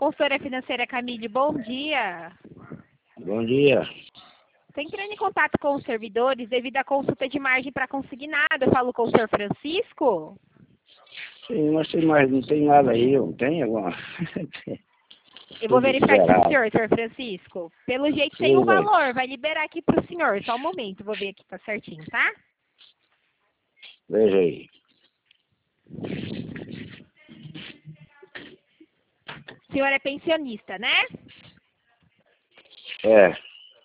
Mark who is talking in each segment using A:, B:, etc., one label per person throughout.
A: Consultora financeira Camille, bom dia.
B: Bom dia.
A: Estou entrando em contato com os servidores devido à consulta de margem para consignado. Eu falo com o senhor Francisco?
B: Sim, mas tem mais, não tem nada aí, não tem alguma...
A: Eu vou
B: Tudo
A: verificar aqui
B: zerado.
A: com o senhor Francisco. Pelo jeito tem
B: Sim,
A: um
B: velho.
A: valor, vai liberar aqui para o senhor. Só um momento, vou ver aqui, tá certinho, tá?
B: Veja aí.
A: O senhor é pensionista, né?
B: É.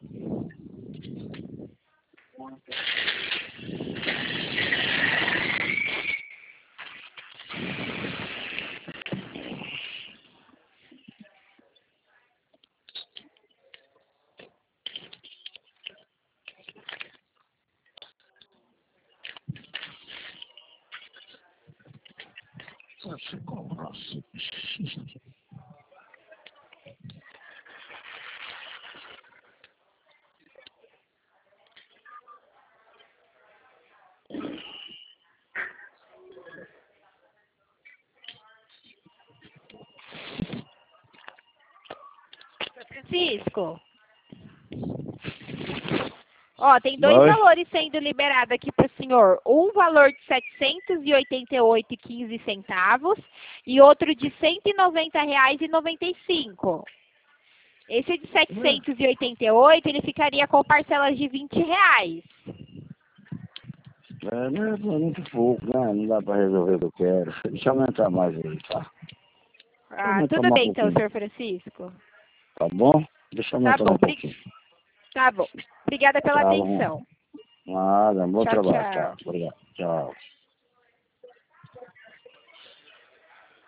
A: Senhor Francisco. Ó, tem dois
B: Oi?
A: valores sendo liberados aqui para o senhor. Um valor de R$ 788,15 e outro de R$ 190,95. Esse de 788, ele ficaria com parcelas de R$ 20.
B: É, não é muito pouco, né? Não dá pra resolver o que eu quero. Deixa eu aumentar mais aí, tá? Deixa eu
A: Ah,
B: aumentar
A: tudo
B: mais um
A: bem então,
B: pouquinho.
A: senhor Francisco?
B: Tá bom? Deixa eu
A: Tá
B: aumentar
A: bom,
B: mais um pouquinho.
A: tá bom. Obrigada pela
B: Tá bom.
A: atenção.
B: Nada, bom
A: Tchau,
B: trabalho, tá?
A: tchau.
B: Obrigado. Tchau.